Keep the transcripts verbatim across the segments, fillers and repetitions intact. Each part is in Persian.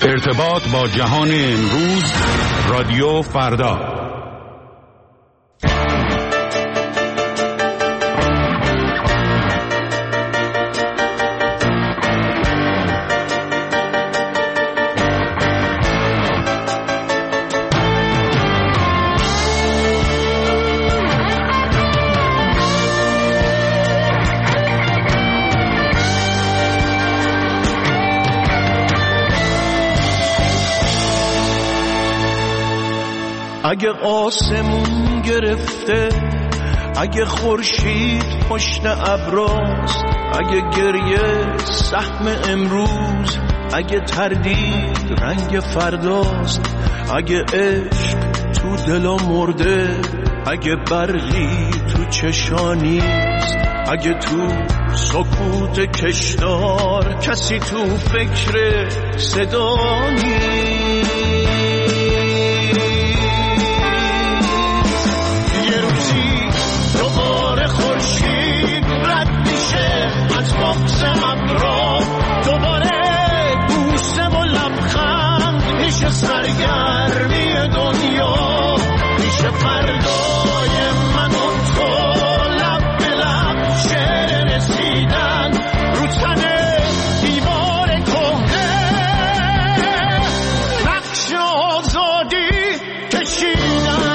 ارتباط با جهان امروز، رادیو فردا. اگه آسمون گرفته، اگه خورشید پشت ابراست، اگه گریه سهم امروز، اگه تردید رنگ فرداست، اگه عشق تو دلا مرده، اگه برقی تو چشانیست، اگه تو سکوت کشدار کسی تو فکر صدا نیست، دوباره خورشید رد میشه از باکس ابرا، دوباره بوسه و لبخند میشه سرگرمی دنیا، میشه فردای من و تو لب به لب شعر رسیدن رو تن دیوار کهنه، نقش آزادی کشیدن.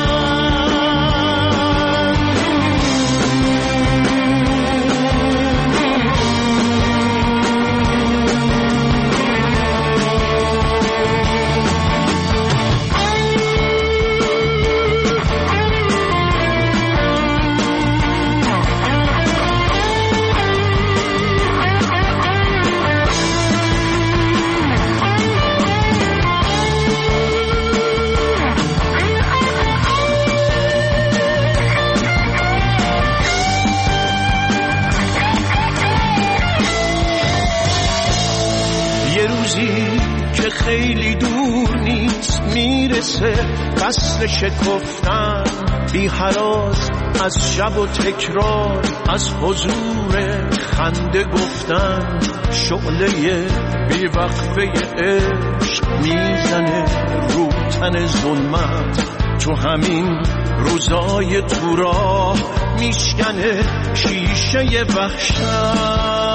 خیلی دور نیست میرسه فصل شکفتن، بی هراس از شب و تکرار، از حضور خنده گفتن، شعله بی وقفه عشق میزنه رو تن ظلمت، تو همین روزای تو راه میشکنه شیشه وحشت.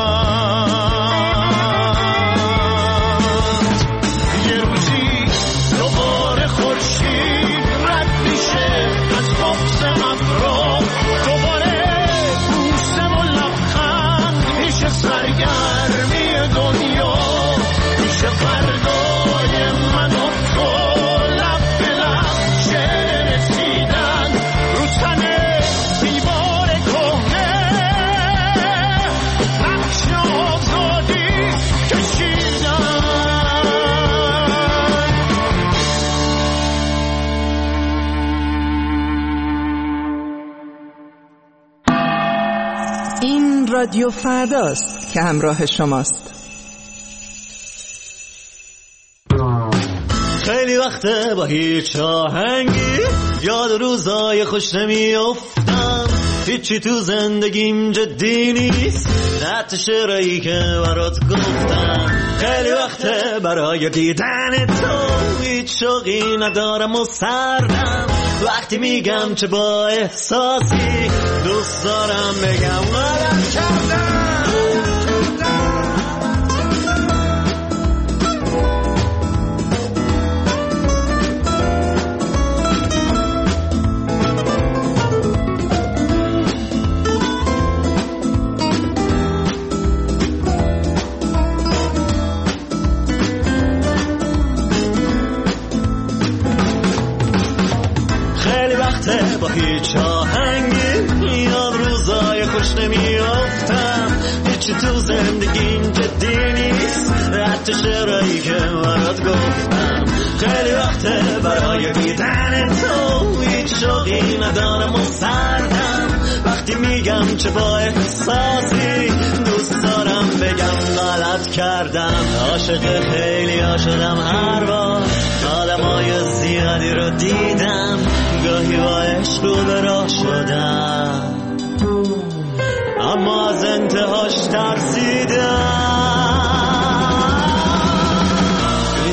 سرگرمی دنیا میشه فردای من و تو لب به لب شعر رسیدن رو تن دیوار کهنه، نقش آزادی کشیدن. این رادیو فرداست که همراه شماست. خیلی وقته با هیچ آهنگی یاد روزای خوش نمیافتم، هیچی تو زندگیم جدی نیست، حتی شعرهایی که برات گفتم. خیلی وقته برای دیدن تو هیچ شوقی ندارم و سردم، وقتی میگم چه با احساسی دوست دارم بگم غلط کردم. با هیچ آهنگی یاد روزای خوش نمیافتم، هیچی تو زندگیم جدی نیست، حتی شعرهایی که برات گفتم. خیلی وقته برای دیدن تو هیچ شوقی ندارم و سردم، وقتی میگم چه با احساسی دوست دارم بگم غلط کردم. عاشق خیلی ها شدم هر بار، عالمای زیادی رو دیدم، گاهی با عشق رو به راه شدم، اما از انتهاش ترسیدم.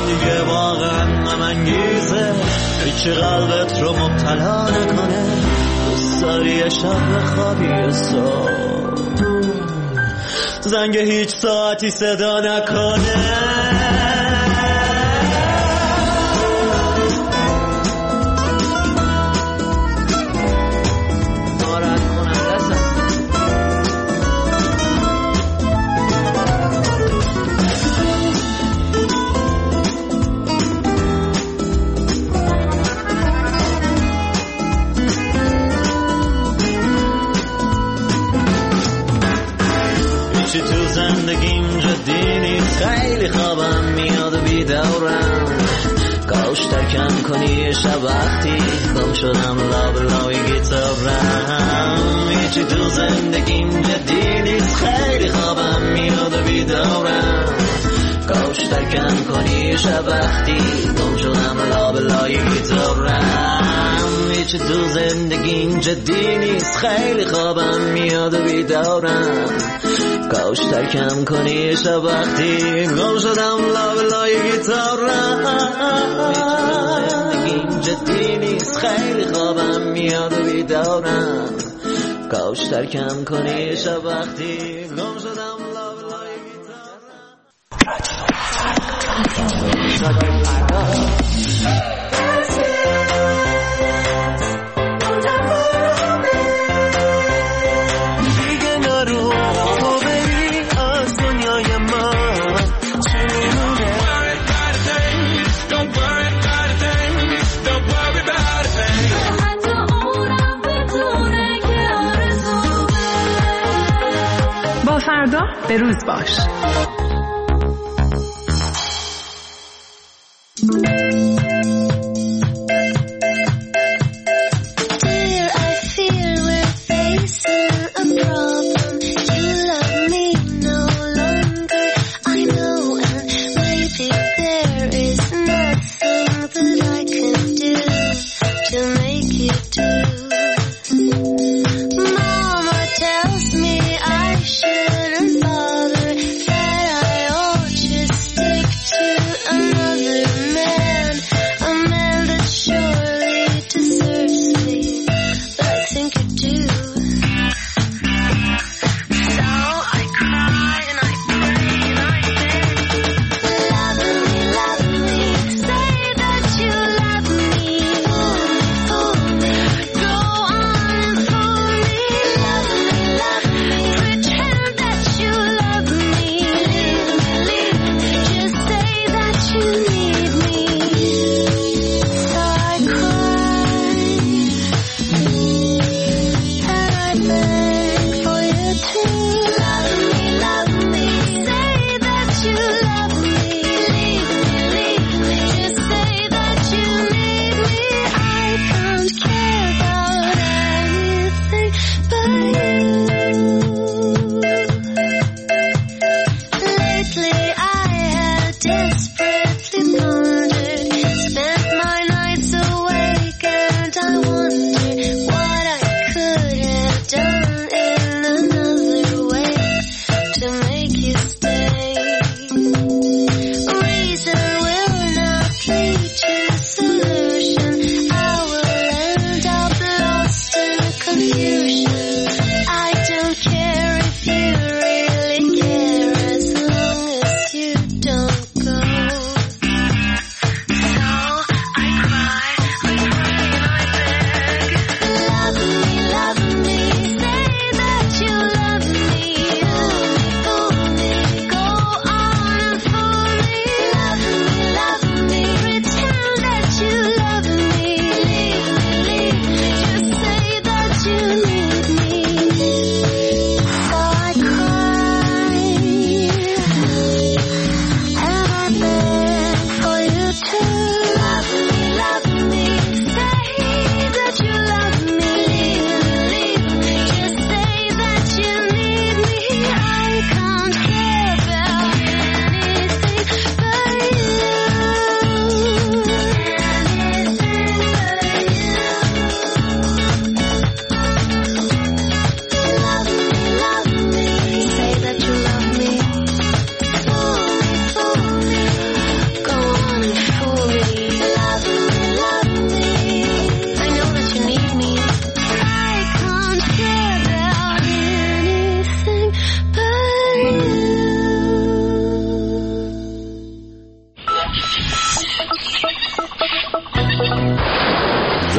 هیچ قلبت رو مبتلا نکنه. دوست داری شب بخوابی و صبح زنگ هیچ ساعتی صدا نکنه. چی تو زندگیم جدی نیست، خیلی خوابم میاد و بیدارم. کاش ترکم کنی شب وقتی گم شدم لاب لای گیتارم. چی تو زندگیم جدی نیست، خیلی خوابم میاد و بیدارم. کاش ترکم کنی شب وقتی گم شدم لاب لای گیتارم. چی تو زندگیم جدی نیست، خیلی خوابم میاد و بیدارم. کاش ترکم کنی شب وقتی گم شدم لابلای گیتارم. زندگیم جدی نیست، خیلی خوابم میاد و بیدارم. کاش ترکم کنی شب وقتی گم شدم لابلای گیتارم. فردا به روز باش. Go.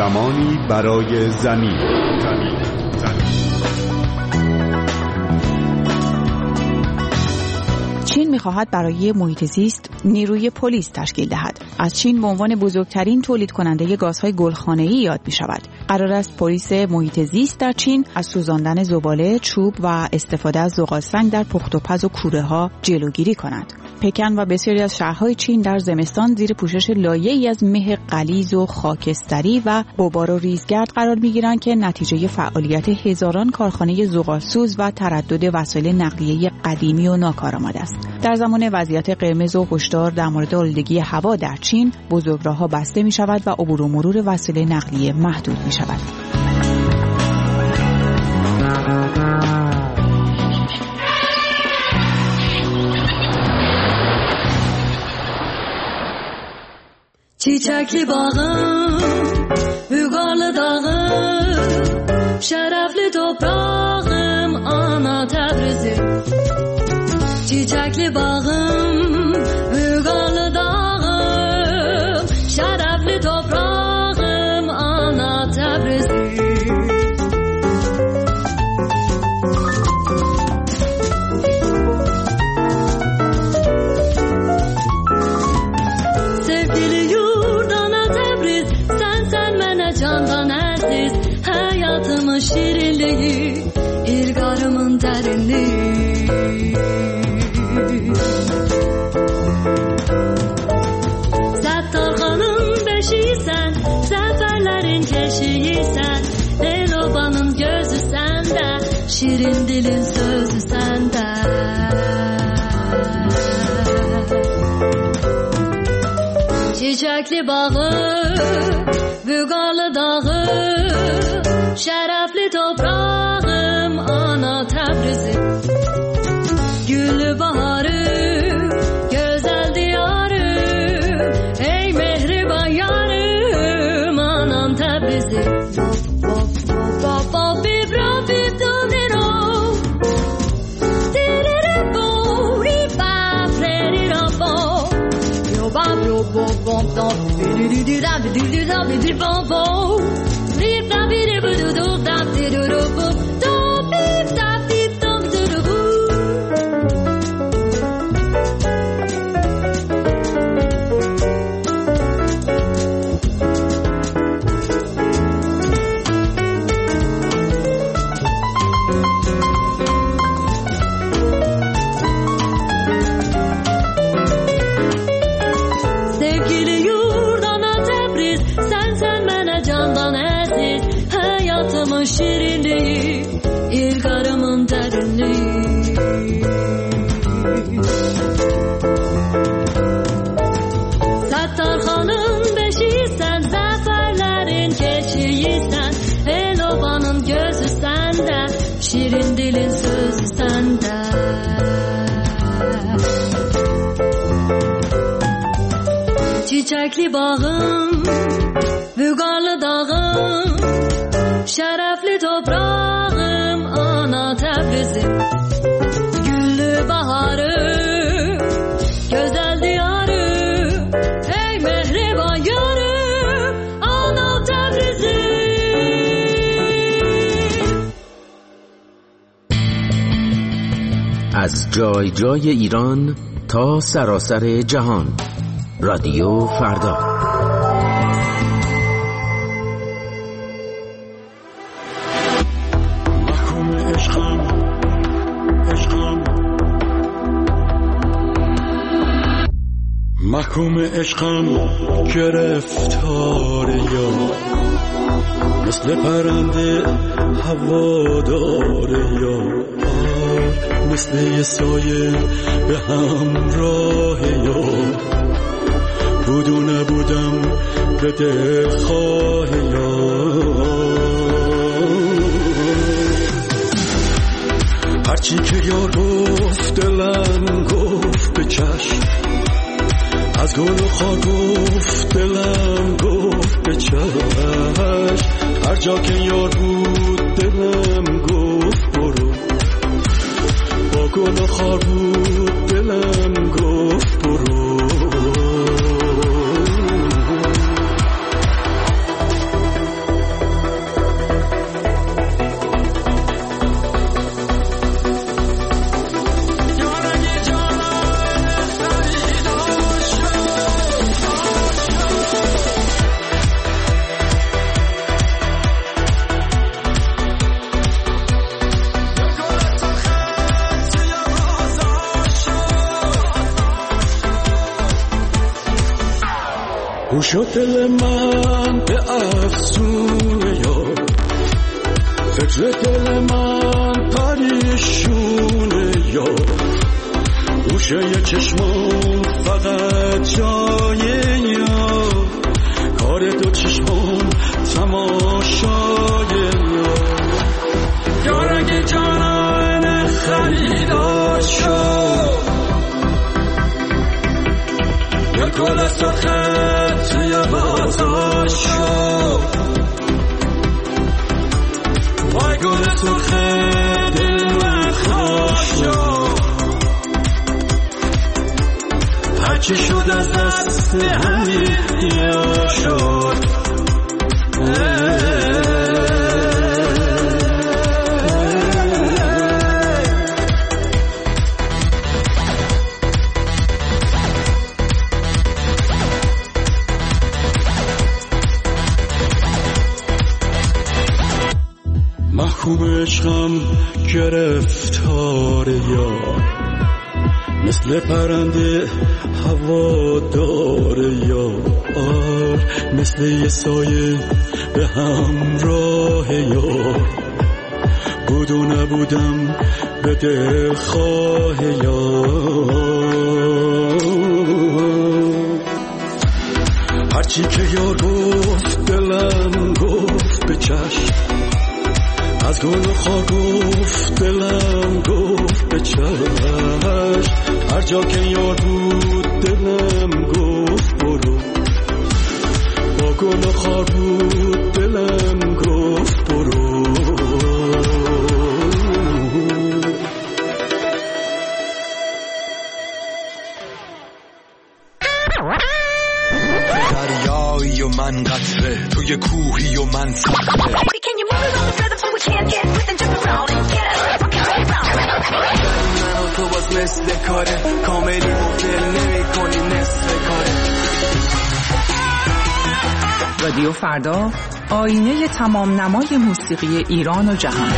زمانی برای زمین. زمین. زمین. چین می‌خواهد برای محیط زیست نیروی پلیس تشکیل دهد. از چین به عنوان بزرگترین تولید کننده گازهای گلخانه‌ای یاد می‌شود. قرار است پلیس محیط زیست در چین از سوزاندن زباله، چوب و استفاده از زغالسنگ در پخت و پز و کوره‌ها جلوگیری کند. پکن و بسیاری از شهرهای چین در زمستان زیر پوشش لایه‌ای از مه غلیظ و خاکستری و غبار و ریزگرد قرار می‌گیرند که نتیجه فعالیت هزاران کارخانه زغالسوز و تردد وسایل نقلیه قدیمی و ناکارآمد است. در زمان وضعیت قرمز و هشدار در مورد آلودگی هوا در چین، بزرگراه‌ها بسته می‌شود و عبور و مرور وسایل نقلیه محدود می‌شود. Çiçekli bağım, Bügarlı dağım, şerefli toprağım, ana Tebrizim. Çiçekli bağım, Bügarlı dağım, şerefli toprağım, ana Tebrizim. Candan aziz hayatımın şirinliği, ilgarımın derinliği. Settarhanın beşiysen, seferlerin keşiysen, Elobanın gözü sende, şirin dilin sözü sende. Çiçekli bağı, Bügarlı dağı, şerefli toprağım, ana Tebrizim. Güllü baharım, güzel diyarım, ey mehriban yarım, anam Tebrizim. Şirinliği, ilgarımın derinliği. Settarhanın beşiysen, zaferlerin keçiysen, Elobanın gözü sende, şirin dilin sözü sende. Çiçekli bağım, Bügarlı dağım, şerefli toprağım, ana Tebrizim. Güllü baharım, güzel diyarım, ey mehriban yarım, ana Tebrizim. از جای جای ایران تا سراسر جهان، رادیو فردا. محکوم عشقم گرفتار یا مثل پرنده هوادار یا مثل یه سایه به همراه یا بودو نبودم به دلخواه یا هرچی که یار گفت دلم گفت به چشم از گل و خار گفت دلم گفت به چشم هر جا که یار بود دلم گفت برو با گل و خار بود دلم گفت برو گوش و دل من به افسونه یار، فکر دل من پریشونه یار، گوشه چشمان فقط جای یار، کار دو چشمان تماشای یار. یار اگه جانان خریدار شد، یا گل سرخت توی بازار شد، وای گل سرخت دل من خوش شد، هرچی شد از دست همین یا شد. محکوم عشقم گرفتار یار، مثل پرنده هوادار یار، مثل یه سایه به همراه یار، بود و نبودم به دلخواه یار. هرچی که یار گفت دلم گفت به چشم، از گل و خار گفت دلم گفت به چشم، هر جا که یار بود دلم گفت برو، با گل و خار بود دلم گفت برو. دریایی و من قطره، توی کوهی و من صخره، تو باز مثل کاره کاملی مفدل نمی کنی مثل کاره. رادیو فردا، آینه تمام نمای موسیقی ایران و جهان.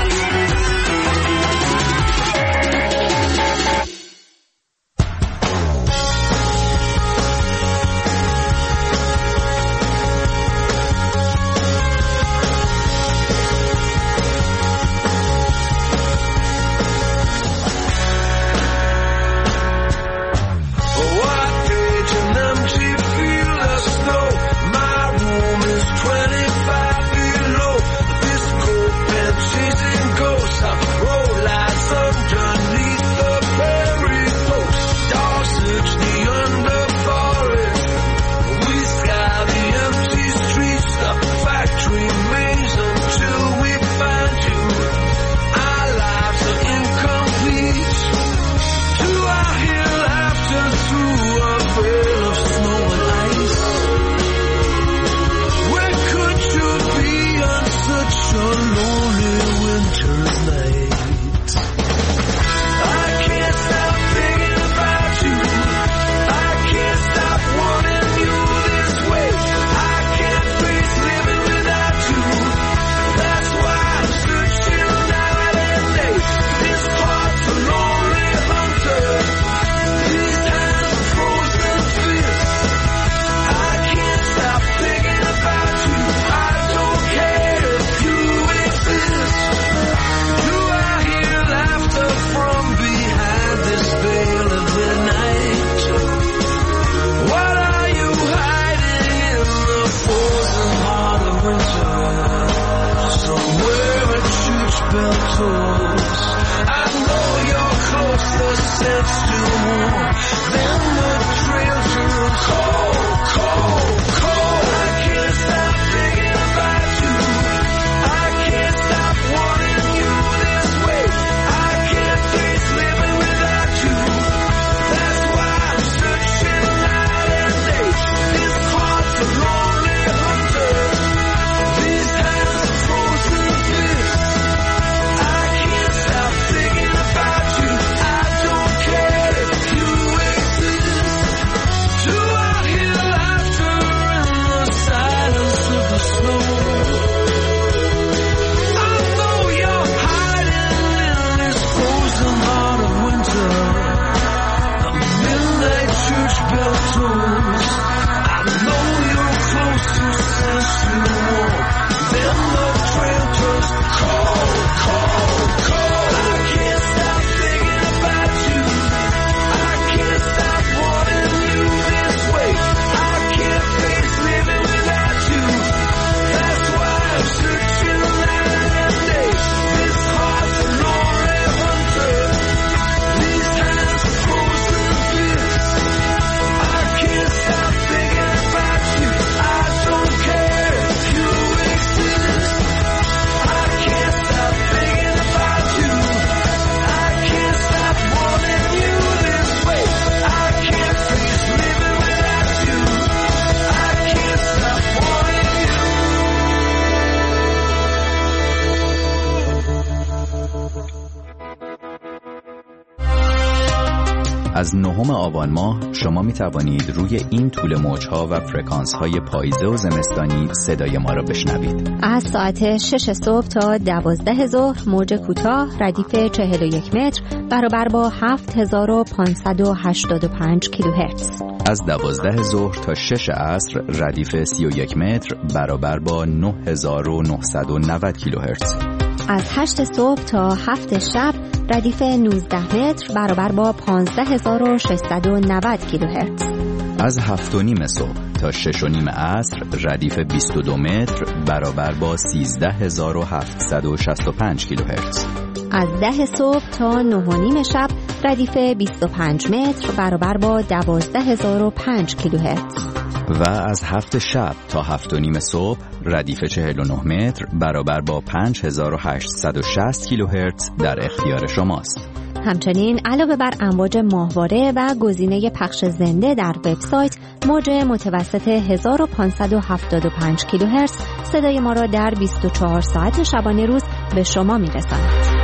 از نهم آبان ماه شما می توانید روی این طول موجها و فرکانس های پاییزه و زمستانی صدای ما را بشنوید. از ساعت شش صبح تا دوازده ظهر موج کوتاه ردیف چهل و یک متر برابر با هفت هزار و پانصد و هشتاد و پنج کیلوهرتز. از دوازده ظهر تا شش عصر ردیف سی و یک متر برابر با نه هزار و نهصد و نود کیلوهرتز. از هشت صبح تا هفت شب ردیف نوزده متر برابر با پانزده هزار و ششصد و نود کیلوهرتز. از هفت و نیم صبح تا شش و نیم عصر ردیف بیست و دو متر برابر با سیزده هزار و هفتصد و شصت و پنج کیلوهرتز. از ده صبح تا نه و نیم شب ردیف بیست و پنج متر برابر با دوازده هزار و پنج کیلوهرتز. و از هفت شب تا هفت و نیم صبح ردیف چهل و نه متر برابر با پنج هزار و هشتصد و شصت کیلوهرتز در اختیار شماست. همچنین علاوه بر امواج ماهواره و گزینه پخش زنده در وبسایت، موج متوسط هزار و پانصد و هفتاد و پنج کیلوهرتز صدای ما را در بیست و چهار ساعت شبانه روز به شما می‌رساند.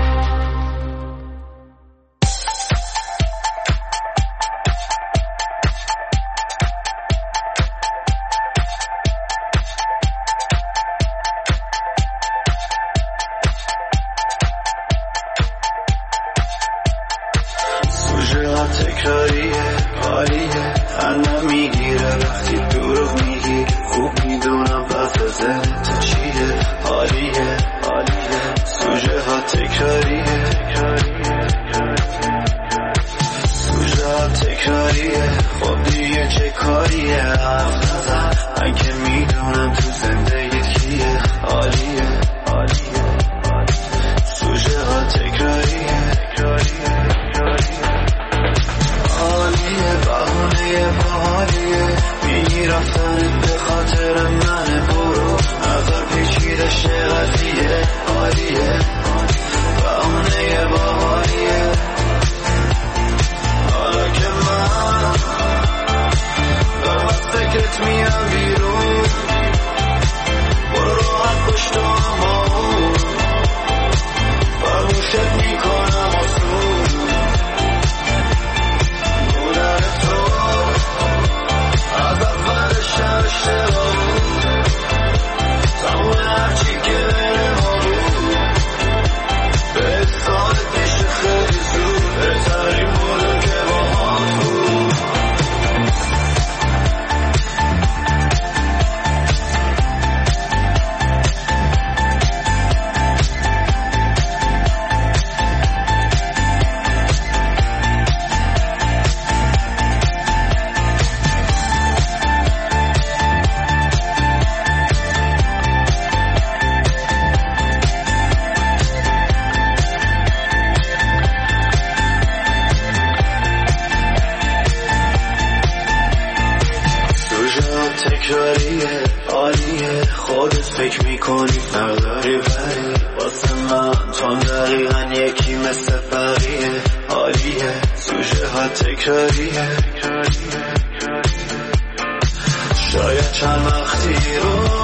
تکراریه حالیه هنم میگیره وقتی دروغ میگی خوب میدونم وضع ذهن تو چیه حالیه حالیه سوژه ها تکراریه سوژه ها تکراریه خب دیگه چه کاریه حرف نزن من که میدونم تو زندگی کیه حالیه حالیه سوژه ها تکراریه رفتنت به خاطر من برو نظر پیچیده شه قضیه عالیه بهونه باحالیه حالا که من دارم از فکرت میام بیرون برو راحت پشت همون فرموشت میکنم آسون بودن تو از اول شب بود تمام هرچی که بین ما بود به سالت میشه خیلی زود بهترین بودم که با هم بود. تکراریه عالیه خودت فکر میکنی نداری ولی واسه من تو دقیقا یکی مثل بقیه عالیه سوژه ها تکراریه شاید چند وقتی رو